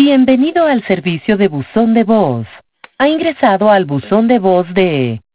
Bienvenido al servicio de buzón de voz. Ha ingresado al buzón de voz de